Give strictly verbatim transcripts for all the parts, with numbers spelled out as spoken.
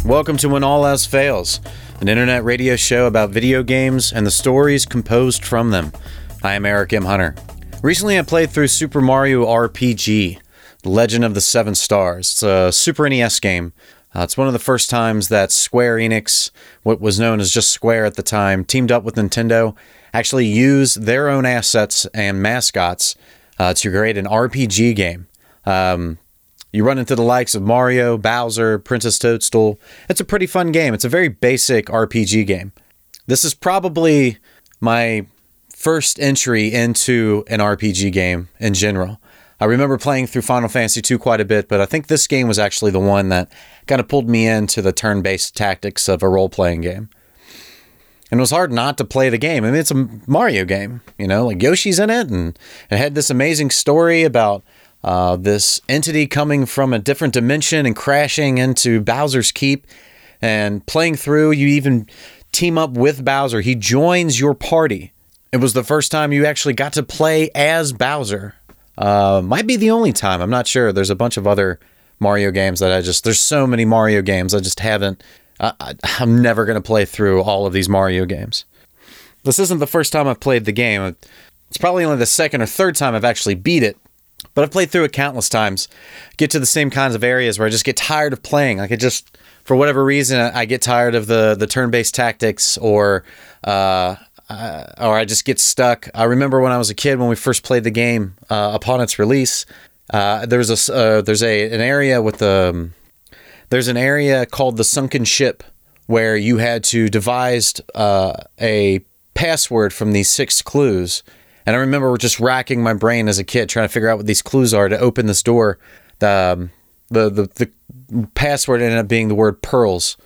Welcome to When All Else Fails, an internet radio show about video games and the stories composed from them. I am Eric M. Hunter. Recently I played through Super Mario R P G, The Legend of the Seven Stars. It's a Super N E S game. Uh, it's one of the first times that Square Enix, what was known as just Square at the time, teamed up with Nintendo, actually used their own assets and mascots uh, to create an R P G game. Um... You run into the likes of Mario, Bowser, Princess Toadstool. It's a pretty fun game. It's a very basic R P G game. This is probably my first entry into an R P G game in general. I remember playing through Final Fantasy two quite a bit, but I think this game was actually the one that kind of pulled me into the turn-based tactics of a role-playing game. And it was hard not to play the game. I mean, it's a Mario game, you know, like Yoshi's in it, and it had this amazing story about Uh, this entity coming from a different dimension and crashing into Bowser's Keep, and playing through, you even team up with Bowser. He joins your party. It was the first time you actually got to play as Bowser. Uh, might be the only time. I'm not sure. There's a bunch of other Mario games that I just, there's so many Mario games. I just haven't, I, I, I'm never going to play through all of these Mario games. This isn't the first time I've played the game. It's probably only the second or third time I've actually beat it. But I've played through it countless times, get to the same kinds of areas where I just get tired of playing. Like, I just, for whatever reason, I get tired of the, the turn-based tactics, or uh, uh, or I just get stuck. I remember when I was a kid, when we first played the game uh, upon its release, uh, there was a, uh, there's a an area with the, um, there's an area called the Sunken Ship, where you had to devise uh, a password from these six clues. And I remember just racking my brain as a kid trying to figure out what these clues are to open this door. The um, the, the the password ended up being the word pearls.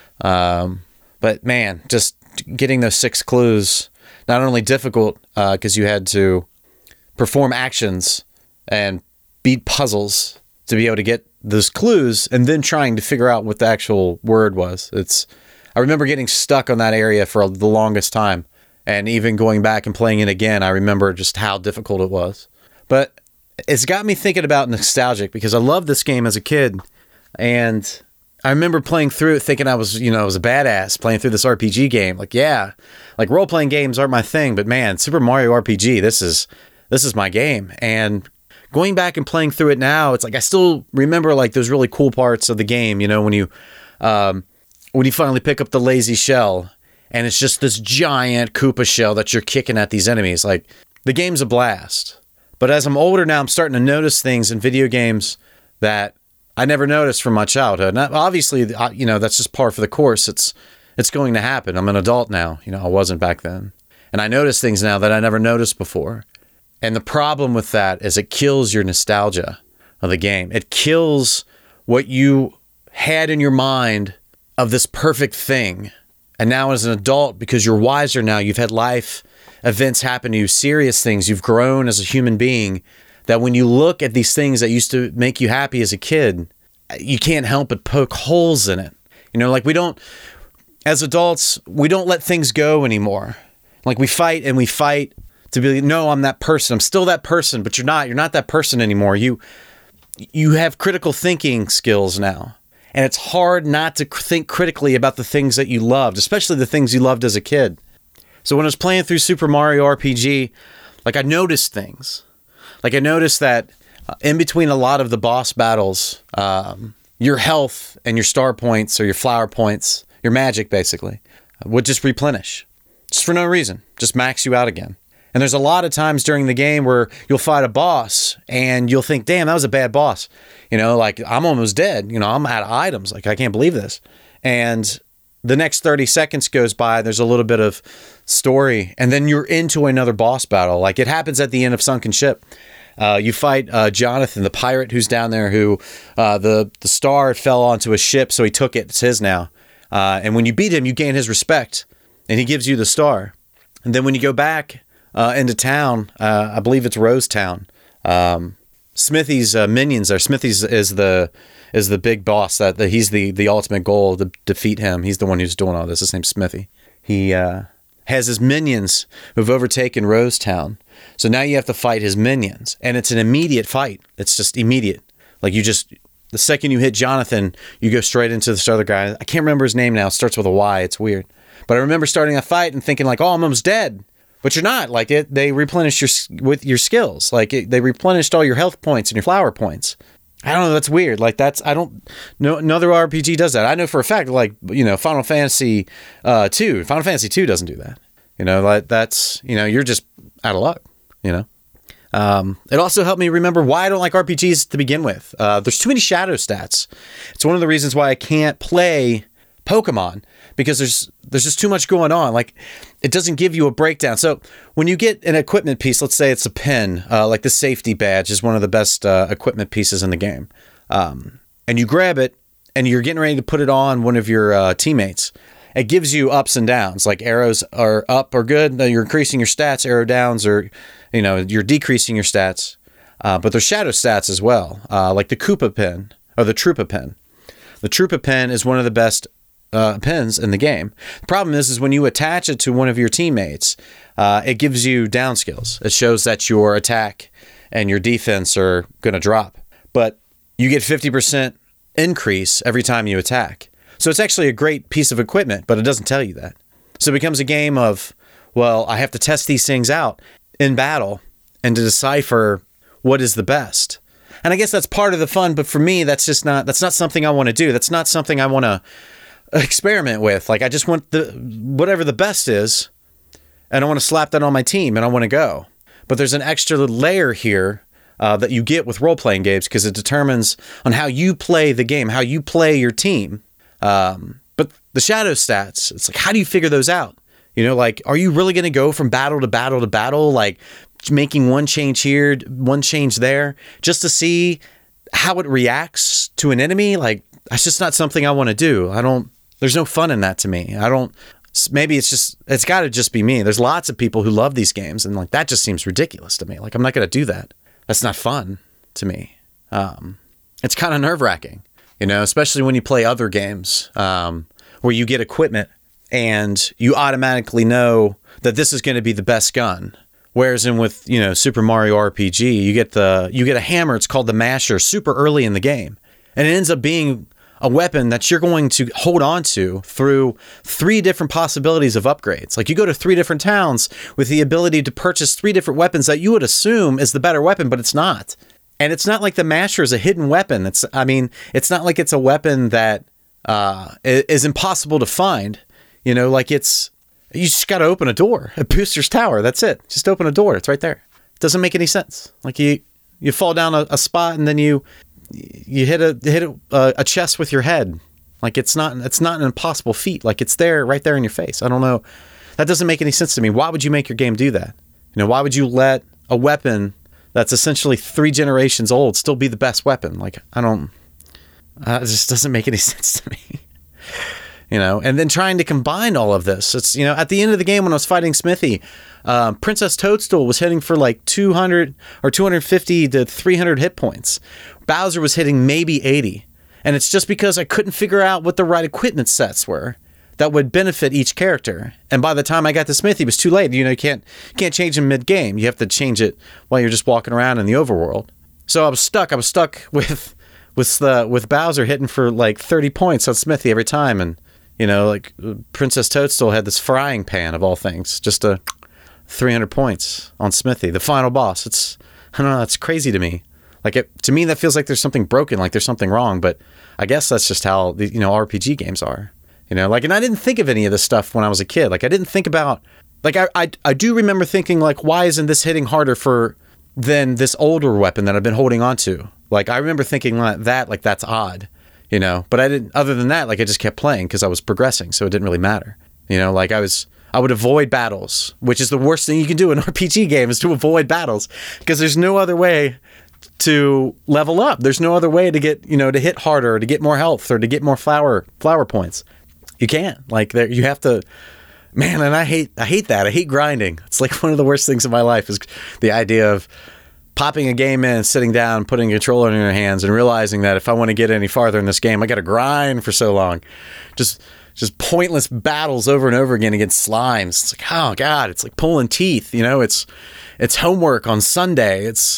Um, but man, just getting those six clues, not only difficult because uh, you had to perform actions and beat puzzles to be able to get those clues, and then trying to figure out what the actual word was. It's I remember getting stuck on that area for the longest time. And even going back and playing it again, I remember just how difficult it was. But it's got me thinking about nostalgic, because I loved this game as a kid. And I remember playing through it thinking I was, you know, I was a badass playing through this R P G game. Like, yeah, like role-playing games aren't my thing, but man, Super Mario R P G, this is, this is my game. And going back and playing through it now, it's like I still remember like those really cool parts of the game, you know, when you, um, when you finally pick up the lazy shell, and it's just this giant Koopa shell that you're kicking at these enemies. Like, the game's a blast. But as I'm older now, I'm starting to notice things in video games that I never noticed from my childhood. And obviously, you know, that's just par for the course. It's it's going to happen. I'm an adult now. You know, I wasn't back then. And I notice things now that I never noticed before. And the problem with that is it kills your nostalgia of the game. It kills what you had in your mind of this perfect thing. And now as an adult, because you're wiser now, you've had life events happen to you, serious things, you've grown as a human being, that when you look at these things that used to make you happy as a kid, you can't help but poke holes in it. You know, like we don't, as adults, we don't let things go anymore. Like we fight and we fight to be, no, I'm that person. I'm still that person, but you're not. You're not that person anymore. You, you have critical thinking skills now. And it's hard not to think critically about the things that you loved, especially the things you loved as a kid. So when I was playing through Super Mario R P G, like I noticed things. Like I noticed that in between a lot of the boss battles, um, your health and your star points, or your flower points, your magic basically, would just replenish. Just for no reason. Just max you out again. And there's a lot of times during the game where you'll fight a boss and you'll think, damn, that was a bad boss. You know, like I'm almost dead. You know, I'm out of items. Like, I can't believe this. And the next thirty seconds goes by. There's a little bit of story. And then you're into another boss battle. Like it happens at the end of Sunken Ship. Uh, you fight uh, Jonathan, the pirate who's down there, who uh, the, the star fell onto a ship. So he took it. It's his now. Uh, and when you beat him, you gain his respect. And he gives you the star. And then when you go back Uh, into town, uh, I believe it's Rose Town. Um, Smithy's uh, minions there. Smithy's is the is the big boss. That the, he's the the ultimate goal to defeat him. He's the one who's doing all this. His name's Smithy. He uh, has his minions who've overtaken Rose Town. So now you have to fight his minions, and it's an immediate fight. It's just immediate. Like you just the second you hit Jonathan, you go straight into this other guy. I can't remember his name now. It starts with a Y. It's weird. But I remember starting a fight and thinking like, oh, I'm almost dead. But you're not. Like it, they replenish your with your skills. Like it, they replenished all your health points and your flower points. I don't know. That's weird. Like that's I don't. No, no other R P G does that. I know for a fact. Like you know, Final Fantasy uh, two. Final Fantasy two doesn't do that. You know, like that's you know, you're just out of luck. You know. Um, it also helped me remember why I don't like R P Gs to begin with. Uh, there's too many shadow stats. It's one of the reasons why I can't play Pokemon, because there's there's just too much going on. Like it doesn't give you a breakdown. So when you get an equipment piece, let's say it's a pin, uh, like the safety badge is one of the best uh, equipment pieces in the game, um, and you grab it and you're getting ready to put it on one of your uh, teammates. It gives you ups and downs. Like arrows are up or good, you're increasing your stats. Arrow downs or you know you're decreasing your stats. Uh, but there's shadow stats as well, uh, like the Koopa pin or the Troopa pin. The Troopa pin is one of the best Uh, pins in the game. The problem is, is when you attach it to one of your teammates, uh, it gives you down skills. It shows that your attack and your defense are going to drop, but you get fifty percent increase every time you attack. So it's actually a great piece of equipment, but it doesn't tell you that. So it becomes a game of, well, I have to test these things out in battle and to decipher what is the best. And I guess that's part of the fun, but for me, that's just not, that's not something I want to do. That's not something I want to experiment with. Like I just want the whatever the best is, and I want to slap that on my team and I want to go. But there's an extra layer here uh, that you get with role-playing games because it determines on how you play the game, how you play your team. Um, but the shadow stats, it's like, how do you figure those out? You know, like, are you really going to go from battle to battle to battle, like making one change here, one change there, just to see how it reacts to an enemy? Like, that's just not something I want to do. I don't, there's no fun in that to me. I don't, maybe it's just, it's got to just be me. There's lots of people who love these games and like, that just seems ridiculous to me. Like, I'm not going to do that. That's not fun to me. Um, it's kind of nerve wracking, you know, especially when you play other games um, where you get equipment and you automatically know that this is going to be the best gun. Whereas in with, you know, Super Mario R P G, you get the, you get a hammer. It's called the Masher super early in the game. And it ends up being a weapon that you're going to hold on to through three different possibilities of upgrades. Like you go to three different towns with the ability to purchase three different weapons that you would assume is the better weapon, but it's not. And it's not like the Masher is a hidden weapon. It's, I mean, it's not like it's a weapon that uh, is impossible to find. You know, like it's, you just got to open a door at Booster's Tower. That's it. Just open a door. It's right there. It doesn't make any sense. Like you, you fall down a, a spot and then you, you hit a hit a, uh, a chest with your head. Like it's not it's not an impossible feat. Like it's there right there in your face. I don't know. That doesn't make any sense to me. Why would you make your game do that? You know, why would you let a weapon that's essentially three generations old still be the best weapon? Like I don't. Uh, it just doesn't make any sense to me. You know, and then trying to combine all of this. It's, you know, at the end of the game when I was fighting Smithy, uh, Princess Toadstool was hitting for like two hundred or two hundred fifty to three hundred hit points. Bowser was hitting maybe eighty. And it's just because I couldn't figure out what the right equipment sets were that would benefit each character. And by the time I got to Smithy, it was too late. You know, you can't, you can't change them mid-game. You have to change it while you're just walking around in the overworld. So I was stuck. I was stuck with with the with Bowser hitting for like thirty points on Smithy every time. And you know, like Princess Toadstool had this frying pan of all things, just a three hundred points on Smithy, the final boss. It's, I don't know, it's crazy to me. Like it, to me, that feels like there's something broken, like there's something wrong. But I guess that's just how the, you know, R P G games are. You know, like, and I didn't think of any of this stuff when I was a kid. Like I didn't think about, like I, I, I do remember thinking like, why isn't this hitting harder for than this older weapon that I've been holding on to? Like I remember thinking like that, like that's odd. You know, but I didn't, other than that, like I just kept playing because I was progressing. So it didn't really matter. You know, like I was, I would avoid battles, which is the worst thing you can do in an R P G game is to avoid battles because there's no other way to level up. There's no other way to get, you know, to hit harder or to get more health or to get more flower, flower points. You can't. Like there, you have to, man, and I hate, I hate that. I hate grinding. It's like one of the worst things in my life is the idea of popping a game in, sitting down, putting a controller in your hands, and realizing that if I want to get any farther in this game, I got to grind for so long. Just just pointless battles over and over again against slimes. It's like, oh, God, it's like pulling teeth. You know, it's it's homework on Sunday. It's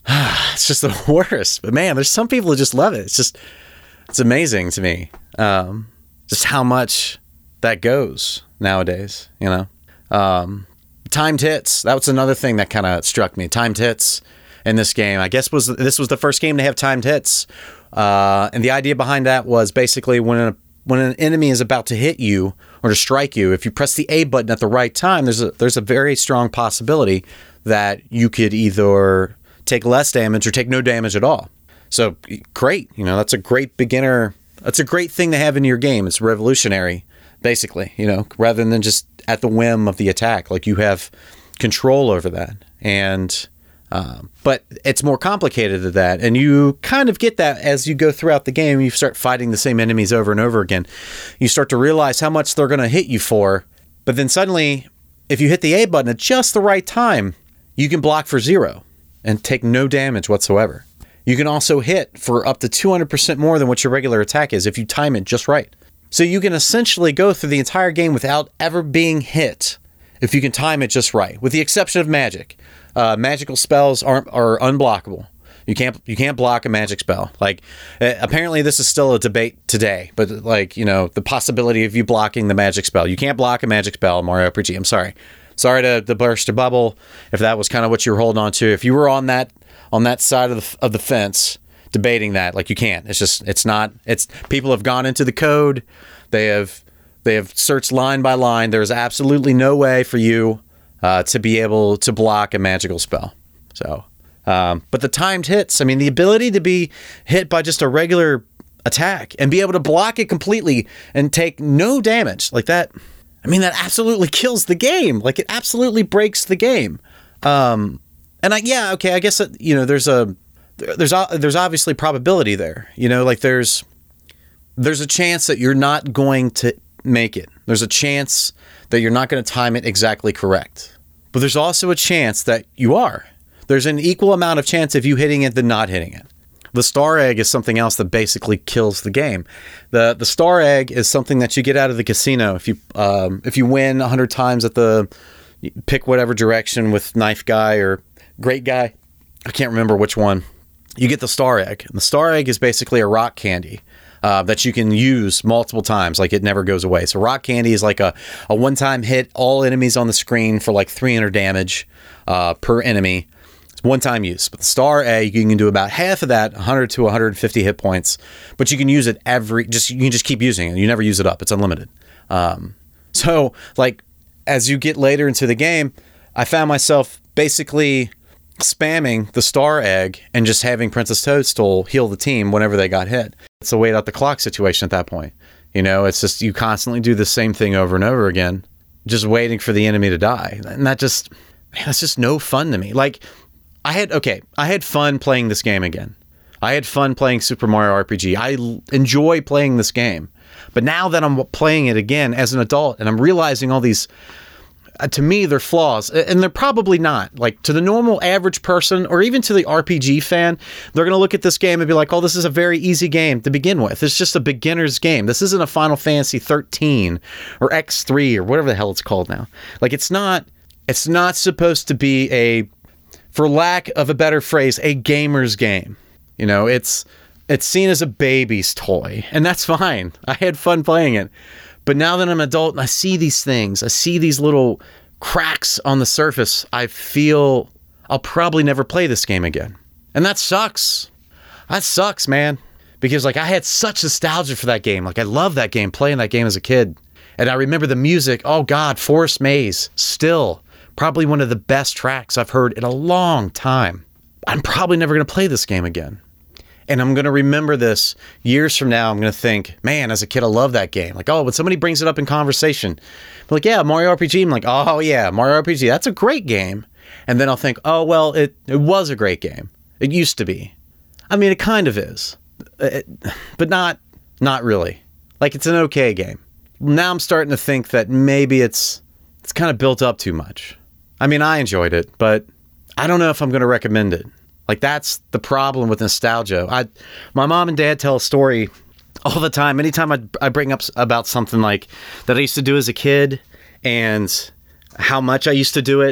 it's just the worst. But man, there's some people who just love it. It's just, it's amazing to me. Um, just how much that goes nowadays, you know? Um, timed hits. That was another thing that kind of struck me. Timed hits in this game. I guess was this was the first game to have timed hits. Uh, and the idea behind that was basically when a, when an enemy is about to hit you or to strike you, if you press the A button at the right time, there's a, there's a very strong possibility that you could either take less damage or take no damage at all. So great. You know, that's a great beginner. That's a great thing to have in your game. It's revolutionary, basically, you know, rather than just at the whim of the attack. Like you have control over that. And, um, but it's more complicated than that. And you kind of get that as you go throughout the game. You start fighting the same enemies over and over again. You start to realize how much they're going to hit you for. But then suddenly, if you hit the A button at just the right time, you can block for zero and take no damage whatsoever. You can also hit for up to two hundred percent more than what your regular attack is if you time it just right. So you can essentially go through the entire game without ever being hit if you can time it just right, with the exception of magic. Uh, magical spells aren't are unblockable. You can't you can't block a magic spell. Like uh, apparently this is still a debate today, but like, you know, the possibility of you blocking the magic spell. You can't block a magic spell in Mario R P G. I'm sorry. Sorry to, to burst your bubble if that was kind of what you were holding on to. If you were on that on that side of the of the fence debating that, like, you can't. It's just it's not it's people have gone into the code. They have they have searched line by line. There's absolutely no way for you uh, to be able to block a magical spell. So, um, but the timed hits, I mean, the ability to be hit by just a regular attack and be able to block it completely and take no damage like that. I mean, that absolutely kills the game. Like, it absolutely breaks the game. Um, and I, yeah, okay, I guess that, you know, there's a, there's, there's obviously probability there, you know, like there's, there's a chance that you're not going to make it. There's a chance that you're not going to time it exactly correct. But there's also a chance that you are. There's an equal amount of chance of you hitting it than not hitting it. The star egg is something else that basically kills the game. The the star egg is something that you get out of the casino. If you um, if you win a hundred times at the, pick whatever direction with knife guy or great guy, I can't remember which one, you get the star egg. And the star egg is basically a rock candy uh, that you can use multiple times. Like, it never goes away. So rock candy is like a, a one-time hit, all enemies on the screen for like three hundred damage uh, per enemy. One-time use. But the star egg, you can do about half of that, one hundred to one hundred fifty hit points, but you can use it every, just, you can just keep using it. You never use it up. It's unlimited. Um, so, like, as you get later into the game, I found myself basically spamming the star egg and just having Princess Toadstool heal the team whenever they got hit. It's a wait out the clock situation at that point. You know, it's just, you constantly do the same thing over and over again, just waiting for the enemy to die. And that just, man, that's just no fun to me. Like, I had, okay, I had fun playing this game again. I had fun playing Super Mario R P G. I l- enjoy playing this game. But now that I'm playing it again as an adult and I'm realizing all these, uh, to me, they're flaws. And they're probably not. Like, to the normal average person or even to the R P G fan, they're going to look at this game and be like, oh, this is a very easy game to begin with. It's just a beginner's game. This isn't a Final Fantasy thirteen or X three or whatever the hell it's called now. Like, it's not, it's not supposed to be a, for lack of a better phrase, a gamer's game. You know, it's it's seen as a baby's toy, and that's fine. I had fun playing it. But now that I'm an adult and I see these things, I see these little cracks on the surface, I feel I'll probably never play this game again. And that sucks. That sucks, man. Because, like, I had such nostalgia for that game. Like, I love that game, playing that game as a kid. And I remember the music. Oh, God, Forest Maze. Still. Probably one of the best tracks I've heard in a long time. I'm probably never going to play this game again. And I'm going to remember this years from now. I'm going to think, man, as a kid, I love that game. Like, oh, when somebody brings it up in conversation, I'm like, yeah, Mario R P G. I'm like, oh, yeah, Mario R P G. That's a great game. And then I'll think, oh, well, it, it was a great game. It used to be. I mean, it kind of is. It, but not, not really. Like, it's an okay game. Now I'm starting to think that maybe it's it's kind of built up too much. I mean, I enjoyed it, but I don't know if I'm going to recommend it. Like, that's the problem with nostalgia. I, my mom and dad tell a story all the time. Anytime I, I bring up about something like that I used to do as a kid and how much I used to do it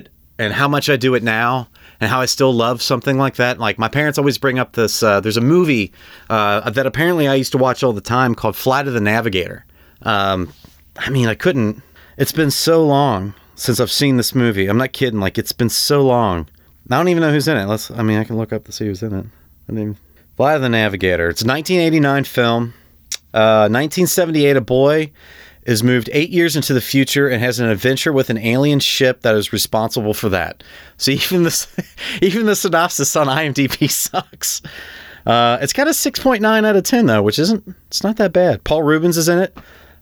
and how much I do it now, and how I still love something like that. Like, my parents always bring up this, uh, there's a movie uh, that apparently I used to watch all the time called Flight of the Navigator. Um, I mean, I couldn't, it's been so long since I've seen this movie. I'm not kidding. Like, it's been so long. I don't even know who's in it. Let's, I mean, I can look up to see who's in it. I mean, Flight of the Navigator. It's a nineteen eighty-nine film. Uh, nineteen seventy-eight, a boy is moved eight years into the future and has an adventure with an alien ship that is responsible for that. So even the even the synopsis on IMDb sucks. Uh, it's got a six point nine out of ten though, which isn't it's not that bad. Paul Rubens is in it,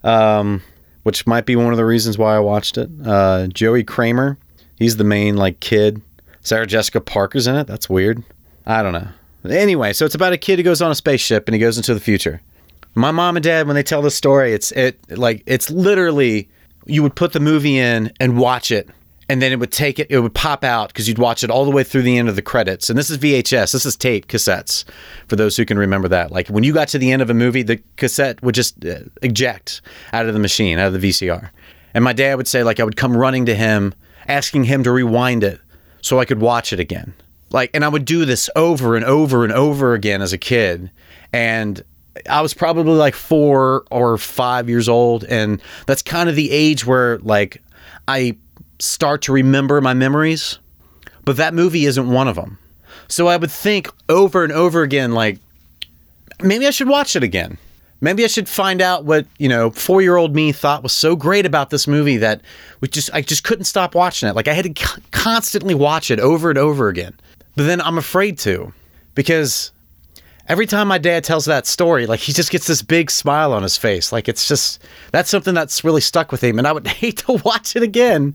um, which might be one of the reasons why I watched it. Uh, Joey Kramer, he's the main like kid. Sarah Jessica Parker's in it. That's weird. I don't know. Anyway, so it's about a kid who goes on a spaceship and he goes into the future. My mom and dad, when they tell the story, it's it like it's literally you would put the movie in and watch it, and then it would take it, it would pop out because you'd watch it all the way through the end of the credits. And this is V H S, this is tape cassettes, for those who can remember that. Like when you got to the end of a movie, the cassette would just uh, eject out of the machine, out of the V C R. And my dad would say, like, I would come running to him, asking him to rewind it so I could watch it again. Like, and I would do this over and over and over again as a kid. And I was probably like four or five years old, and that's kind of the age where like I start to remember my memories, but that movie isn't one of them. So I would think over and over again, like maybe I should watch it again. Maybe I should find out what, you know, four-year-old me thought was so great about this movie that we just I just couldn't stop watching it. Like I had to constantly watch it over and over again. But then I'm afraid to, because every time my dad tells that story, like he just gets this big smile on his face. Like it's just, that's something that's really stuck with him. And I would hate to watch it again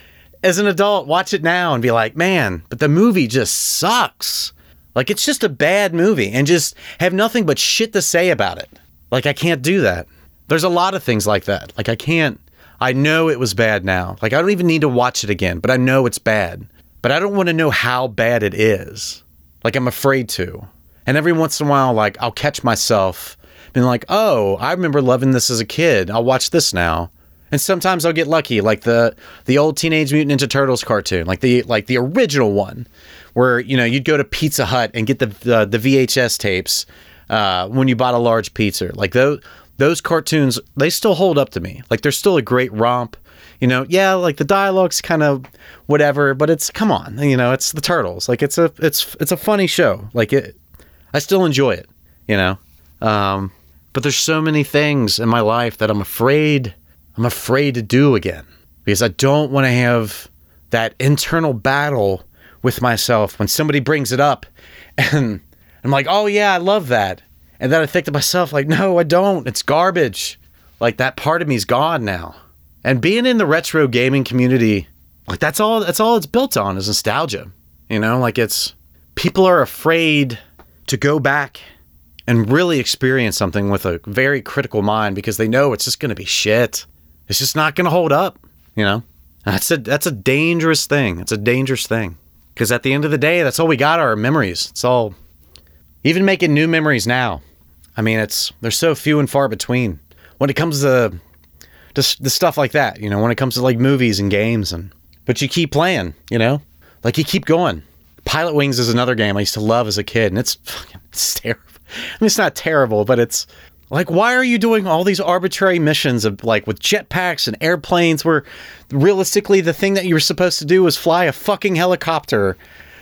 as an adult, watch it now and be like, man, but the movie just sucks. Like it's just a bad movie and just have nothing but shit to say about it. Like I can't do that. There's a lot of things like that. Like I can't, I know it was bad now. Like I don't even need to watch it again, but I know it's bad. But I don't want to know how bad it is. Like I'm afraid to. And every once in a while, like, I'll catch myself being like, oh, I remember loving this as a kid. I'll watch this now. And sometimes I'll get lucky, like the the old Teenage Mutant Ninja Turtles cartoon, like the like the original one, where, you know, you'd go to Pizza Hut and get the the, the V H S tapes uh, when you bought a large pizza. Like, those, those cartoons, they still hold up to me. Like, they're still a great romp. You know, yeah, like the dialogue's kind of whatever, but it's, come on, you know, it's the Turtles. Like, it's a it's it's a funny show. Like, it. I still enjoy it, you know, um, but there's so many things in my life that I'm afraid, I'm afraid to do again, because I don't want to have that internal battle with myself when somebody brings it up and I'm like, oh yeah, I love that. And then I think to myself, like, no, I don't. It's garbage. Like that part of me's gone now. And being in the retro gaming community, like that's all, that's all it's built on is nostalgia. You know, like it's, people are afraid to go back and really experience something with a very critical mind because they know it's just going to be shit. It's just not going to hold up, you know? That's a that's a dangerous thing. It's a dangerous thing. Because at the end of the day, that's all we got are our memories. It's all, even making new memories now. I mean, it's, they're so few and far between. When it comes to just the stuff like that, you know, when it comes to like movies and games, and but you keep playing, you know? Like you keep going. Pilot Wings is another game I used to love as a kid, and it's fucking it's terrible. I mean, it's not terrible, but it's like, why are you doing all these arbitrary missions of like with jetpacks and airplanes where realistically the thing that you were supposed to do was fly a fucking helicopter,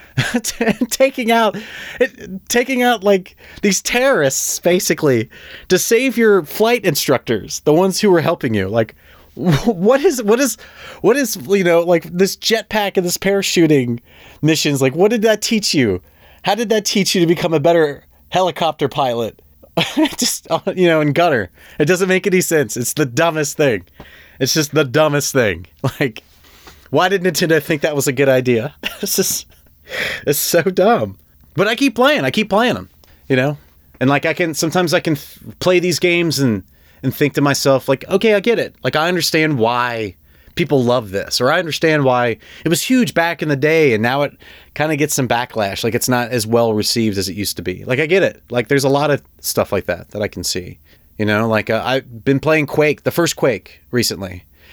taking out, taking out like these terrorists basically to save your flight instructors, the ones who were helping you, like. What is, what is, what is, you know, like this jetpack and this parachuting missions, like what did that teach you? How did that teach you to become a better helicopter pilot? Just, you know, in gutter. It doesn't make any sense. It's the dumbest thing. It's just the dumbest thing. Like, why did Nintendo think that was a good idea? It's just, it's so dumb. But I keep playing. I keep playing them, you know? And like I can, sometimes I can f- play these games and and think to myself, like, okay, I get it. Like, I understand why people love this, or I understand why it was huge back in the day, and now it kind of gets some backlash. Like, it's not as well received as it used to be. Like, I get it. Like, there's a lot of stuff like that that I can see. You know, like, uh, I've been playing Quake, the first Quake, recently.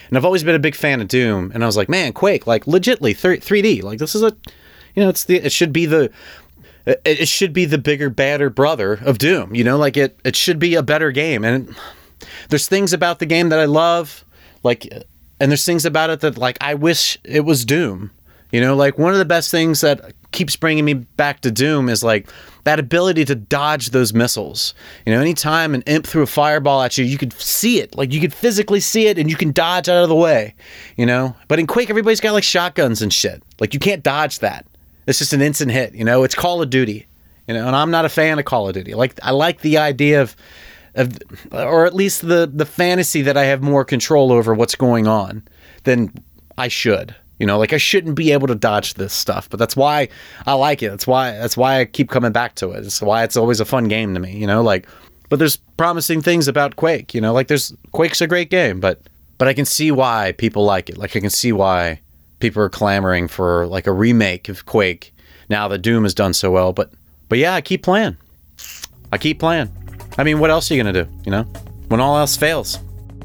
And I've always been a big fan of Doom. And I was like, man, Quake, like legitly three D. Like this is a, you know, it's the, it should be the, it, it should be the bigger, badder brother of Doom. You know, like it, it should be a better game. And there's things about the game that I love, like, and there's things about it that like I wish it was Doom. You know, like one of the best things that keeps bringing me back to Doom is like that ability to dodge those missiles. You know, anytime an imp threw a fireball at you, you could see it. Like you could physically see it and you can dodge out of the way, you know? But in Quake, everybody's got like shotguns and shit. Like you can't dodge that. It's just an instant hit, you know? It's Call of Duty, you know? And I'm not a fan of Call of Duty. Like I like the idea of, of or at least the, the fantasy that I have more control over what's going on than I should. You know, like I shouldn't be able to dodge this stuff, but that's why I like it. That's why that's why I keep coming back to it. It's why it's always a fun game to me, you know, like, but there's promising things about Quake, you know, like there's Quake's a great game, but but I can see why people like it. Like I can see why people are clamoring for like a remake of Quake now that Doom has done so well. But but yeah, I keep playing. I keep playing. I mean, what else are you going to do, you know, when all else fails?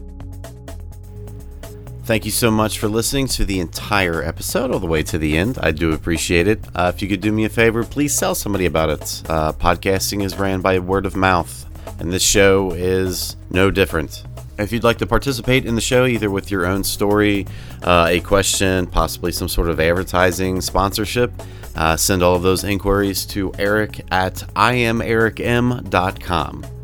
Thank you so much for listening to the entire episode all the way to the end. I do appreciate it. Uh, if you could do me a favor, please tell somebody about it. Uh, podcasting is ran by word of mouth, and this show is no different. If you'd like to participate in the show, either with your own story, uh, a question, possibly some sort of advertising sponsorship, uh, send all of those inquiries to Eric at I am Eric M dot com.